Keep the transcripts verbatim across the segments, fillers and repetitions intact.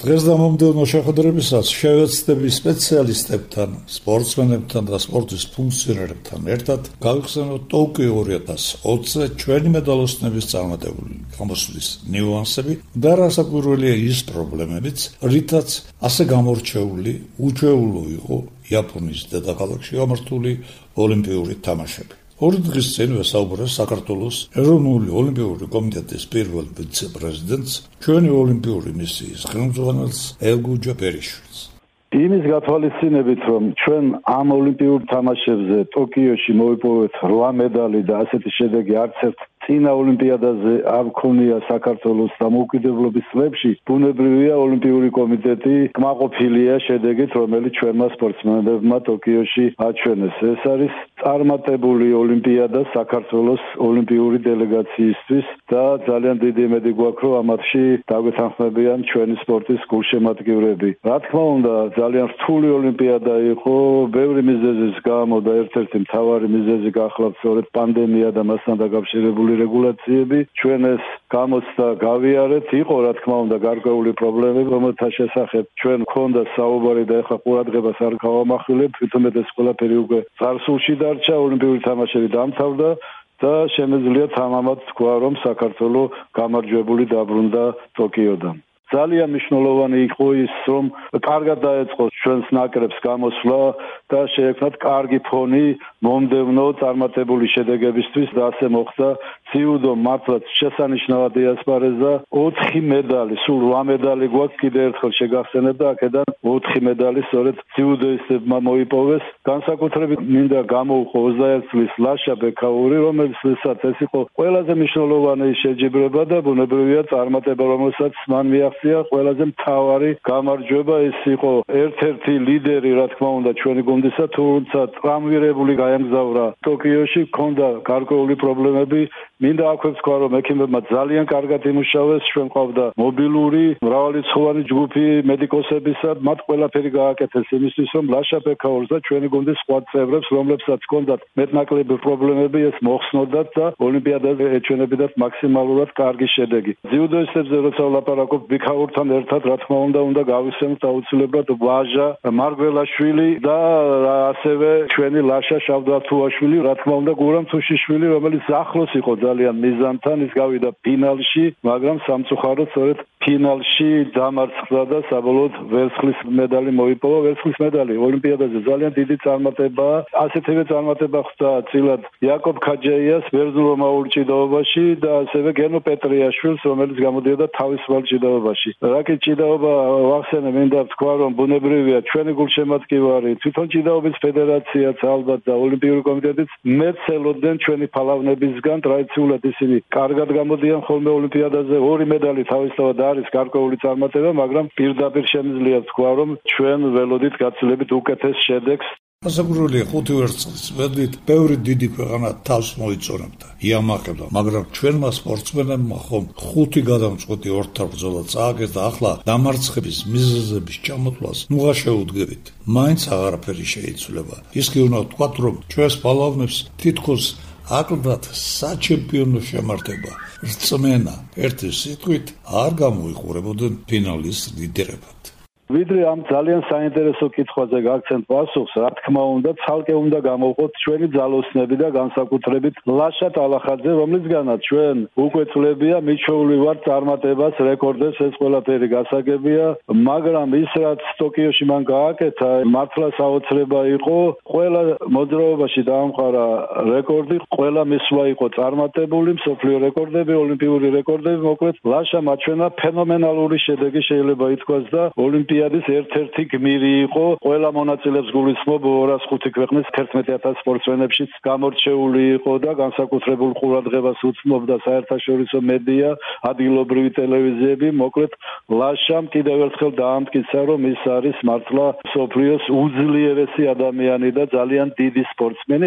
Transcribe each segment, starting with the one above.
დღეს და მომდევნო შეხვედრებისას შევეცდები სპეციალისტებთან, სპორტსმენებთან და სპორტის ფუნქციონერებთან ერთად გავიხსენოთ ტოკიო ორი ათას ოცზე ჩვენი მედალოსნების წარმატებული გამოსვლის ნიუანსები და რასაკვირველია ის პრობლემებიც, რითაც ასე გამორჩეული უჩვეულო იყო იაპონიის დედაქალაქში გამართული ოლიმპიური თამაშები. ორი დღის წინ ვესაუბრე საქართველოს ეროვნული ოლიმპიური კომიტეტის პირველ ვიცე-პრეზიდენტს, ჩვენი ოლიმპიური მისიის ხელმძღვანელს ელგუჯა ბერიშვილს. იმის გათვალისწინებით, რომ ჩვენ ამ ოლიმპიურ თამაშებზე ტოკიოში მოვიპოვეთ რვა მედალი და ასეთი შედეგი არც ერთ წინა ოლიმპიადაზე არ ქონია საქართველოს დამოუკიდებლობის წლებში, ბუნებრივია ოლიმპიური კომიტეტი კმაყოფილია შედეგით, რომელიც ჩვენმა სპორტსმენებმა ტოკიოში აჩვენეს. ეს არის წარმატებული ოლიმპიადა საქართველოს ოლიმპიური დელეგაციისთვის და ძალიან დიდი იმედი გვაქვს, რომ ამათში დაგვეთანხმებიან ჩვენი სპორტის გულშემატკივრები. რა თქმა უნდა, ძალიან რთული ოლიმპიადა იყო, ბევრი მიზეზის გამო და ერთ-ერთი მთავარი მიზეზი გახლავთ სწორედ პანდემია და მასთან დაკავშირებული რეგულაციები. ჩვენ ეს გამოცდა გავიარეთ, იყო რა თქმა უნდა გარკვეული პრობლემები, რომელთა შესახებ ჩვენ გქონდა საუბარი და ეხლა ყურადღებას არ გავამახვილებ, თვითონ ეს ყველაფერი უკვე წარსულში დარჩა, ოლიმპიური თამაშები დამთავრდა და შემეძლია თამამად თქვა, რომ საქართველოს გამარჯვებული დაბრუნდა ტოკიოდან. ძალიან მნიშვნელოვანი იყო ის, რომ კარგად დაეწყო ჩვენს ნაკრებს გამოსვლა და შეექმნათ კარგი ფონი მომდევნო წარმატებული შედეგებისთვის და ასე მოხდა. ძიუდო მართლაც შესანიშნავად იასპარეზა, ოთხი მედალი, სულ რვა მედალი გვაქვს, კიდევ ერთხელ შეგახსენებ და აქედან ოთხი მედალი სწორედ ძიუდოისტებმა მოიპოვეს. განსაკუთრებით მინდა გამოვხო ოცდაერთი წლის ლაშა ბექაური, რომელსაც ეს იყო ყველაზე მნიშვნელოვანი შეჯიბრება და ბუნებრივია წარმატება, რომელსაც მან მიაღწია ყველაზე მთავარი გამარჯვება. ეს იყო ერთ-ერთი ლიდერი, რა თქმა უნდა, ჩვენი გუნდისა, თუმცა ტრამვირებული გაემგზავრა ტოკიოში, ჰქონდა გარკვეული პრობლემები. მინდა აქვე ვთქვა, რომ ექიმებმა ძალიან კარგად იმუშავეს, ჩვენ ყავდა მობილური, მრავალრიცხოვანი ჯგუფი მედიკოსებისა, მათ ყველაფერი გააკეთეს იმისთვის, რომ ლაშა ბექაურს და ჩვენი გუნდის სხვა წევრებს, რომლებსაც ჰქონდათ მეტნაკლები პრობლემები, ეს მოხსნოდათ და ოლიმპიადაზე ეჩვენებინათ მაქსიმალურად კარგი შედეგი. ძიუდოისტებზე როცა ვლაპარაკობ ბექაურთან ერთად, რა თქმა უნდა, უნდა გავიხსენოთ აუცილებლად ვაჟა მარგველაშვილი და ასევე ჩვენი ლაშა შავდართუაშვილი, რა თქმა უნდა, გურამ თუშიშვილი, რომელიც ახლოს იყო ძალიან მიზანთან, ის გავიდა ფინალში, მაგრამ სამწუხაროდ სწორედ ფინალში დამარცხდა და საბოლოოდ ვერცხლის მედალი მოიპოვა. ვერცხლის მედალი ოლიმპიადაზე ძალიან დიდი წარმატებაა. ასეთივე წარმატება ხვდა წილად იაკობ ქაჯაიას ბერძნულ-რომაულ ჭიდაობაში და ასევე გენო პეტრიაშვილს, რომელიც გამოდიოდა თავისუფალ ჭიდაობაში. რაკი ჭიდაობა ვახსენე, მინდა ვთქვა, რომ ბუნებრივია ჩვენი გულშემატკივარი, თვითონ ჭიდაობის ფედერაციაც ალბათ და ოლიმპიური კომიტეტიც მეცელოდნენ ჩვენი ფალავნებისგან. ტრადიციულად ისინი კარგად გამოდიან ხოლმე ოლიმპიადაზე, ორი მედალი თავისთავად არის გარკვეული წარმატება, მაგრამ პირდაპირ შემიძლია ვთქვა, რომ ჩვენ ველოდით გაცილებით უკეთეს შედეგს. ასაკურველია ხუთი ვერცხლის მედლით ბევრი დიდი ქვეყანა თავს მოიწონებდა, იამაყებდა, მაგრამ ჩვენმა სპორტსმენებმა ხომ ხუთი გადამწყვეტი ორთაბრძოლა წააგეს და ახლა დამარცხების მიზეზების ჩამოთვლას ნუღა შეუდგებით. მაინც აღარაფერი შეიცვლება. ის კი უნდა ვთქვათ, რომ ჩვენს ფალავნებს თითქოს აკლდათ საჩემპიონო შემართება, რწმენა, ერთი სიტყვით არ გამოიყურებოდნენ ფინალის ლიდერებად. ვიდრე ამ ძალიან საინტერესო კითხვაზე გაგცემთ პასუხს, რა თქმა უნდა, ცალკე უნდა გამოვყოთ ჩვენი ძალოსნები და განსაკუთრებით ლაშა ტალახაძე, რომლისგანაც ჩვენ უკვე წლებია მიჩვეული ვართ წარმატებას, რეკორდებს, ეს ყველაფერი გასაგებია, მაგრამ ის რაც ტოკიოში მან გააკეთა, მართლა საოცრება იყო, ყველა მოძრაობაში დაამყარა რეკორდი, ყველა მისვლა იყო წარმატებული, მსოფლიო რეკორდები, ოლიმპიური რეკორდები, მოკლედ ლაშა მაჩვენა ფენომენალური შედეგი შეიძლება ითქვას და ოლიმპი ოლიმპიადის ერთ-ერთი გმირი იყო, ყველა მონაწილეებს გულისხმობ ორას ხუთი ქვეყნის თერთმეტი ათას სპორტსმენებშიც გამორჩეული იყო და განსაკუთრებულ ყურადღებას უთმობდა საერთაშორისო მედია, ადგილობრივი ტელევიზიები, მოკლედ ლაშამ კიდევ ერთხელ დაამტკიცა, რომ ის არის მართლა მსოფლიოს უძლიერესი ადამიანი და ძალიან დიდი სპორტსმენი.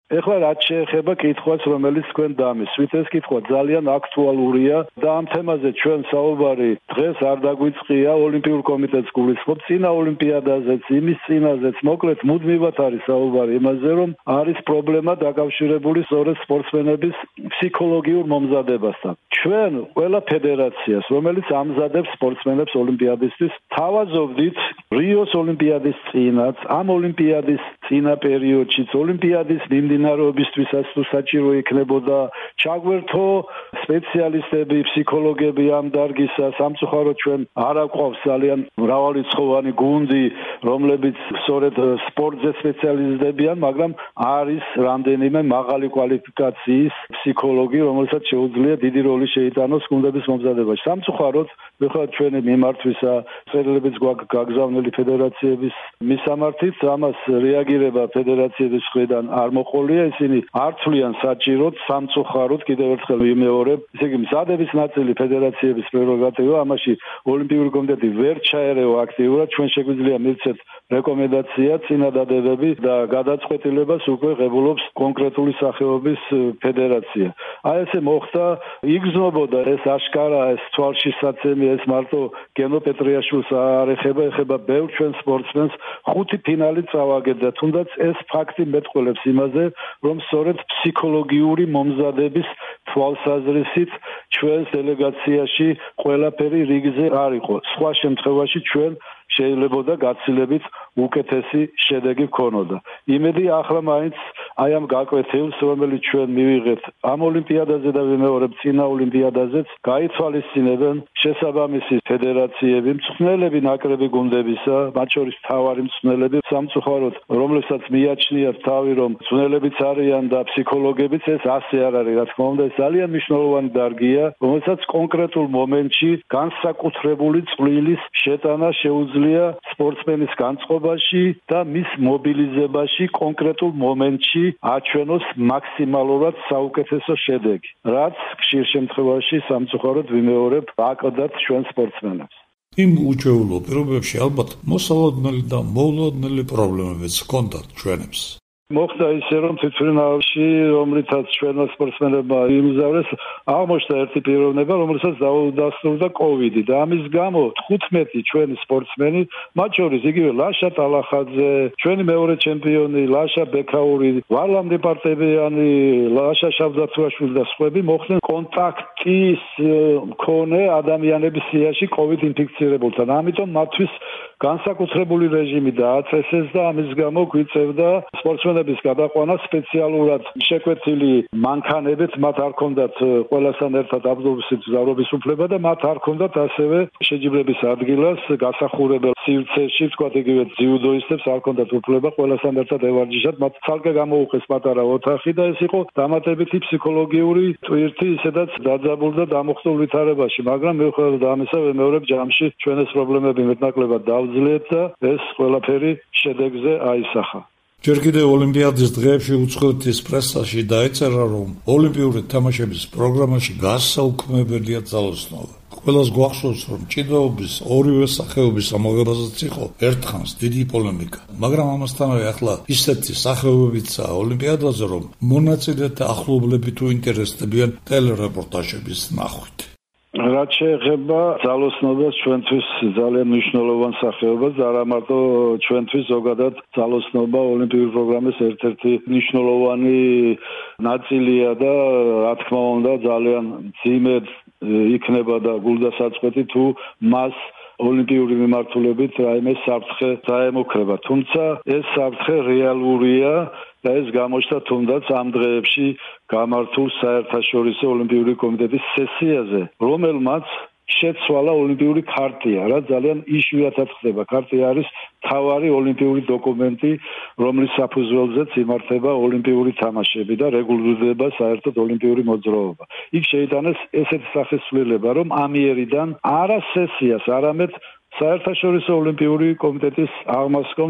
ეხლა რაც შეეხება კითხვას, რომელიც თქვენ დამისვით, ეს კითხვა ძალიან აქტუალურია და ამ თემაზე ჩვენ საუბარი დღეს არ დაგვიწყია, ოლიმპიურ კომიტეტს გულისხმობ, წინა ოლიმპიადაზეც, იმის წინაზეც, მოკლედ მუდმივად არის საუბარი იმაზე, რომ არის პრობლემა დაკავშირებული სწორედ სპორტსმენების ფსიქოლოგიურ მომზადებასთან. ჩვენ ყველა ფედერაციას, რომელიც ამზადებს სპორტსმენებს ოლიმპიადისთვის, თავაზობდით რიოს ოლიმპიადის წინაც, ამ ოლიმპიადის წინა პერიოდშიც, ოლიმპიადის მიმდინარეობისთვისაც თუ საჭირო იქნებოდა ჩაგვერთო სპეციალისტები, ფსიქოლოგები ამ დარგისა, სამწუხაროდ ჩვენ არ აყვავს ძალიან მრავალრიცხოვანი გუნდი, რომლებიც სწორედ სპორტზე სპეციალიზდებიან, მაგრამ არის რამდენიმე მაღალი კვალიფიკაციის ფსიქოლოგი, რომელსაც შეუძლია დიდი როლი შეიტანოს გუნდების მომზადებაში. სამწუხაროდ, მიხოთ ჩვენი მიმართვისა, წერილებიც გვაქვს გაგზავნილი ფედერაციების მისამართით, ამას რეაგირება ფედერაციების მხრიდან არ მოყოლია, ისინი არ თვლიან საჭიროდ, სამწუხაროდ კიდევ ერთხელ ვიმეორებ, ისე იგი მზადების ნაწილი ფედერაციების პრეროგატივა, ამაში ოლიმპიური კომიტეტი ვერ ჩაერევა აქტიურად, ჩვენ შეგვიძლია მივცეთ რეკომენდაცია, წინადადებები და გადაწყვეტილებას უკვე ღებულობს კონკრეტული სახეობის ფედერაცია. აი ესე მოხდა, იგრძნობოდა ეს აშკარა, ეს თვალშისაცემი, ეს მარტო გენო პეტრიაშვილს არ ეხება, ეხება ბევრ ჩვენ სპორტსმენს, ხუთი ფინალი წავაგებდა, თუნდაც ეს ფაქტი მეტყველებს იმაზე, რომ სწორედ ფსიქოლოგიური მომზადების თვალსაზრისით ჩვენს დელეგაციაში ყველაფერი რიგზე არ იყო. სხვა შემთხვევაში ჩვენ შეიძლებოდა გაცილებით უკეთესი შედეგი გქონოდა. იმედი ახლა მაინც აი ამ გაკვეთილს, რომელიც ჩვენ მივიღეთ ამ ოლიმპიადაზე და ვიმეორებ წინა ოლიმპიადაზეც, გაითვალისწინებენ შესაბამისი ფედერაციები, მწვრთნელები ნაკრები გუნდებისა, მათ შორის მთავარი მწვრთნელები, სამწუხაროდ, რომლებსაც მიაჩნიათ თავი, რომ მწვრთნელებიც არიან და ფსიქოლოგებიც, ეს ასე არ არის, რა თქმა უნდა, ეს ძალიან მნიშვნელოვანი დარგია, რომელსაც კონკრეტულ მომენტში განსაკუთრებული წვლილის შეტანა შეუძლია სპორტსმენის განწყობაში და მის მობილიზებაში კონკრეტულ მომენტში აჩვენოს მაქსიმალურად საუკეთესო შედეგი, რაც ხშირ შემთხვევაში სამწუხაროდ ვიმეორებ აკლდათ ჩვენ სპორტსმენებს. იმ უჩვეულო პირობებში ალბათ მოსალოდნელი და მოულოდნელი პრობლემებიც ჰქონდათ ჩვენებს. მოხდა ისე, რომ თვითმფრინავში, რომლითაც ჩვენმა სპორტსმენებმა იმგზავრეს, აღმოჩნდა ერთი პიროვნება, რომელსაც დაუდასტურდა კოვიდი და ამის გამო თხუთმეტი ჩვენი სპორტსმენი, მათ შორის იგივე ლაშა ტალახაძე, ჩვენი მეორე ჩემპიონი ლაშა ბექაური, ვარლამ დეპარტებიანი, ლაშა შავდაცვაშვილი და სხვები მოხდნენ კონტაქტის მქონე ადამიანების სიაში კოვიდ ინფექცირებულთან. ამიტომ მათთვის განსაკუთრებული რეჟიმი დააწესეს და ამის გამო გვიწევდა სპორტსმენების გადაყვანა სპეციალურად შეკვეთილი მანქანებით, მათ არ ჰქონდათ ყველასთან ერთად ავტობუსით მგზავრობის უფლება და მათ არ ჰქონდათ ასევე შეჯიბრების ადგილას გასახურებელ სივრცეში, თქვათ იგივე ძიუდოისტებს არ ჰქონდათ უფლება ყველასთან ერთად ევარჯიშათ, მათ ცალკე გამოუხეს პატარა ოთახი და ეს იყო დამატებითი ფსიქოლოგიური ტვირთი, ისედაც დაძაბულდა დამოხტულ ვითარებაში, მაგრამ მიუხედავად ამისა, ვიმეორებ ჯამში ჩვენ ეს პრობლემები მეტნაკლებად დავძლიეთ და ეს ყველაფერი შედეგზე აისახა. ჯერ კიდევ ოლიმპიადის დღეებში უცხოეთის პრესაში დაეწერა, რომ ოლიმპიური თამაშების პროგრამაში გასაუქმებელია ძალოსნობა. ყველას გვახსოვს, რომ ჭიდაობის ორივე სახეობის ამოღებაზეც იყო ერთხანს დიდი პოლემიკა, მაგრამ ამასთანავე ახლა ისეთი სახეობებიცაა ოლიმპიადაზე, რომ მონაწილეთა ახლობლები თუ ინტერესდებიან ტელერეპორტაჟების ნახვით. რაც შეეხება ძალოსნობას, ჩვენთვის ძალიან მნიშვნელოვან სახეობას და არა მარტო ჩვენთვის, ზოგადად ძალოსნობა ოლიმპიური პროგრამის ერთ-ერთი მნიშვნელოვანი ნაწილია და რა თქმა უნდა ძალიან მძიმე იქნება და გულდასაწყვეტი თუ მას ოლიმპიური მიმართულებით რაიმე საფრთხე დაემუქრება. თუმცა ეს საფრთხე რეალურია და ეს გამოჩნდა თუნდაც ამ დღეებში გამართულ საერთაშორისო ოლიმპიური კომიტეტის სესიაზე, რომელმაც შეცვალა ოლიმპიური ქარტია, რაც ძალიან იშვიათად ხდება. ქარტია არის მთავარი ოლიმპიური დოკუმენტი, რომლის საფუძველზეც იმართება ოლიმპიური თამაშები და რეგულირდება საერთოდ ოლიმპიური მოძრაობა. იქ შეიტანეს ესეთი სახესრულება, რომ ამიერიდან არა სესიას, არამედ საერთაშორისო ოლიმპიური კომიტეტის აღმასკომს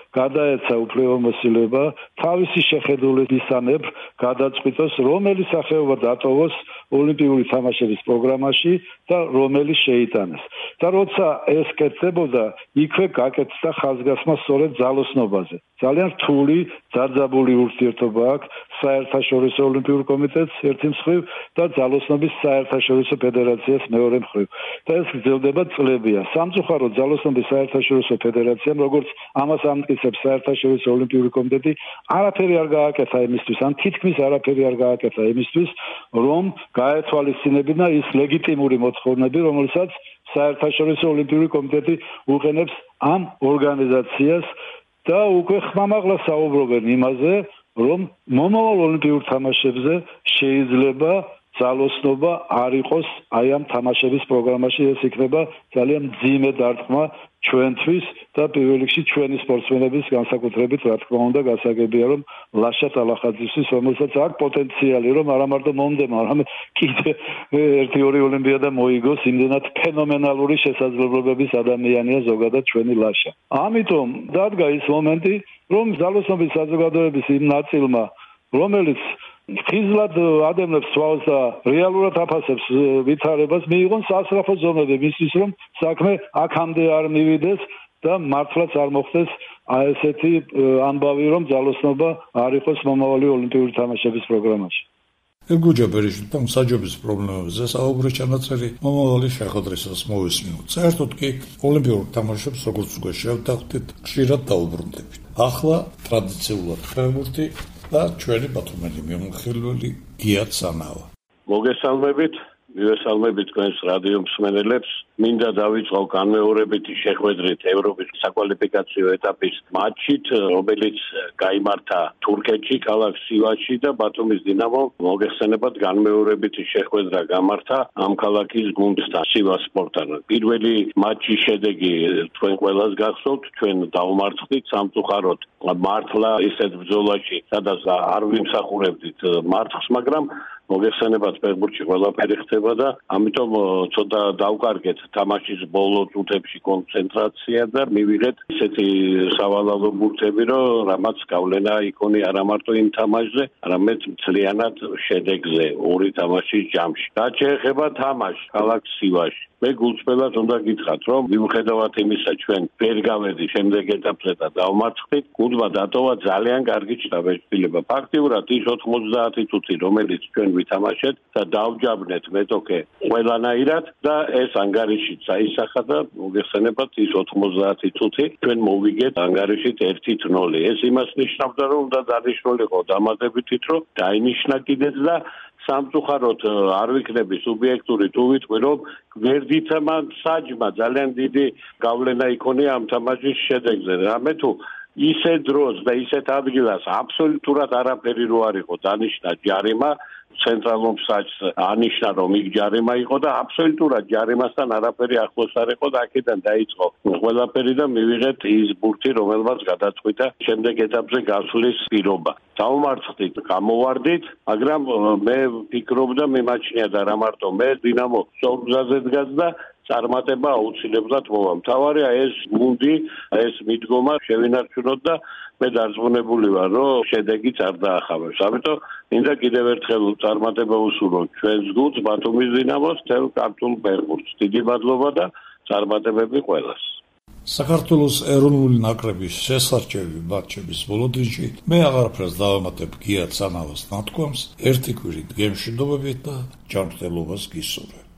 გადაეცა უფლებამოსილება თავისი შეხედულებისანებ გადაწყვიტოს რომელი სახეობა დატოვოს ოლიმპიური თამაშების პროგრამაში და რომელი შეიტანეს. და როცა ეს კეთდებოდა, იქვე გაკეთდა ხაზგასმა სწორედ ძალოსნობაზე. ძალიან რთული, ძაძაბული ურთიერთობა აქვს საერთაშორისო ოლიმპიურ კომიტეტს ერთი მხრივ და ძალოსნობის საერთაშორისო ფედერაციას მეორე მხრივ. და ეს გრძელდება წლებია. სამწუხაროდ ძალოსნობის საერთაშორისო ფედერაციამ, როგორც ამას ამტკიცებს საერთაშორისო ოლიმპიური კომიტეტი, არაფერი არ გააკეთა იმისთვის, ან თითქმის არაფერი არ გააკეთა იმისთვის, რომ გაეთვალისწინებინა ის ლეგიტიმური მოთხოვნები, რომელსაც საერთაშორისო ოლიმპიური კომიტეტი უყენებს ამ ორგანიზაციას და უკვე ხმამაღლა საუბრობენ იმაზე, რომ მომავალ ოლიმპიურ თამაშებზე შეიძლება ძალოსნობა არ იყოს აი ამ თამაშების პროგრამაში. ეს იქნება ძალიან მძიმე დარტყმა ჩვენთვის და პირველ რიგში ჩვენი სპორტსმენების განსაკუთრებით, რა თქმა უნდა, გასაგებია, რომ ლაშა ტალახაძისთვის, რომელსაც აქვს პოტენციალი, რომ არა მარტო მომდევნო, არამედ კიდე ერთი ორი ოლიმპიადა მოიგოს, იმდენად ფენომენალური შესაძლებლობების ადამიანია ზოგადად ჩვენი ლაშა. ამიტომ დადგა ის მომენტი, რომ ძალოსნობის საზოგადოების იმ ნაწილმა, რომელიც ხიზლად ადევნებს თვალს და რეალურად აფასებს ვითარებას, მიიღონ სასწრაფო ზომები მისთვის, რომ საქმე აქამდე არ მივიდეს და მართლაც არ მოხდეს ესეთი ამბავი, რომ ძალოსნობა არ იყოს მომავალი ოლიმპიური თამაშების პროგრამაში. ელგუჯა ბერიშვილი მსაჯობის პრობლემებზე საუბრის ჩანაწერი მომავალი შეხვედრისას მოვისმინოთ. საერთოდ კი ოლიმპიურ თამაშებს როგორც უკვე შევთანხმდით, ხშირად დაუბრუნდებით. ახლა ტრადიციულად ფეხბურთი და ჩვენი ბათუმელი მიმოხილველი გია ცანავა. მოგესალმებით, მივესალმებით თქვენს რადიო მსმენელებს. მინდა დავიწყო განმეორებითი შეხვედრით ევროპის საკვალიფიკაციო ეტაპის მატჩით, რომელიც გაიმართა თურქეთში, ქალაქ სივასში და ბათუმის დინამომ მოგეხსენებათ განმეორებითი შეხვედრა გამართა ამ ქალაქის გუნდთან, სივას სპორტთან. პირველი მატჩის შედეგი თქვენ ყველას გახსოვთ, ჩვენ დავმარცხდით სამწუხაროდ მართლა ისეთ ბრძოლაში, სადაც არ ვიმსახურებდით მარცხს, მაგრამ მოგეხსენებათ ფეხბურთში ყველაფერი ხდება და ამიტომ ცოტა დავკარგეთ თამაშის ბოლო წუთებში კონცენტრაცია და მივიღეთ ისეთი სავალალო ბურთები, რომ რამაც გავლენა იქონია არა მარტო იმ თამაშზე, არამედ მთლიანად შედეგზე ორი თამაშის ჯამში. რაც შეეხება თამაშს ქალაქ სივასში, მე გულწრფელად უნდა გითხრათ, რომ მიუხედავად იმისა, ჩვენ ვერ გავედი შემდეგ ეტაპზე და დავმარცხდით, გუნდმა დატოვა ძალიან კარგი შთაბეჭდილება. ფაქტიურად ის ოთხმოცდაათი წუთი, რომელიც ჩვენ ვითამაშეთ და დავჯაბნეთ მეტოქე ყველანაირად და ეს ანგარიშიც აისახა და მოგეხსენებათ ის ოთხმოცდაათი წუთი ჩვენ მოვიგეთ ანგარიშით ერთი ნული. ეს იმას ნიშნავდა, რომ უნდა დანიშნულიყო დამატებითით, რომ დაინიშნა კიდეც და სამწუხაროდ არ ვიქნები სუბიექტური თუ ვიტყვი, რომ გვერდითმა საჯმა ძალიან დიდი გავლენა იქონია ამ თამაშის შედეგზე. რამე თუ ისე დროს და ისეთ ადგილას აბსოლუტურად არაფერი რო არ იყო დანიშნა ჯარიმა, ცენტრალურ საჯს ანიშნა, რომ იქ ჯარიმა იყო და აბსოლუტურად ჯარიმასთან არაფერი ახლოს არ იყო და აქედან დაიწყო ყველაფერი და მივიღეთ ის ბურთი, რომელმაც გადაწყვიტა შემდეგ ეტაპზე გასვლის პირობა. დავმარცხდით, გამოვარდით, მაგრამ მე ვფიქრობდა, მიმაჩნია და რა მარტო მე დინამო სწორგზაზე დგას და წარმატება აუცილებლად მოვა. მთავარია ეს გუნდი, ეს მიდგომა შევინარჩუნოთ და მე დარწმუნებული ვარ, რომ შედეგიც არ დაახავებს. ამიტომ მინდა კიდევ ერთხელ წარმატება ვუსურვო ჩვენს გუნდს, ბათუმის დინამოს, თელ ქართულ ფეხბურთს. დიდი მადლობა და წარმატებები ყველას. საქართველოს ეროვნული ნაკრების შესარჩევი მატჩების ბოლოდრიჯი მე აღარაფერს დავამატებ გია ცანავას ნათქვამს, ერთი კვირით გემშვიდობებით და ჯანმრთელობას გისურვებ.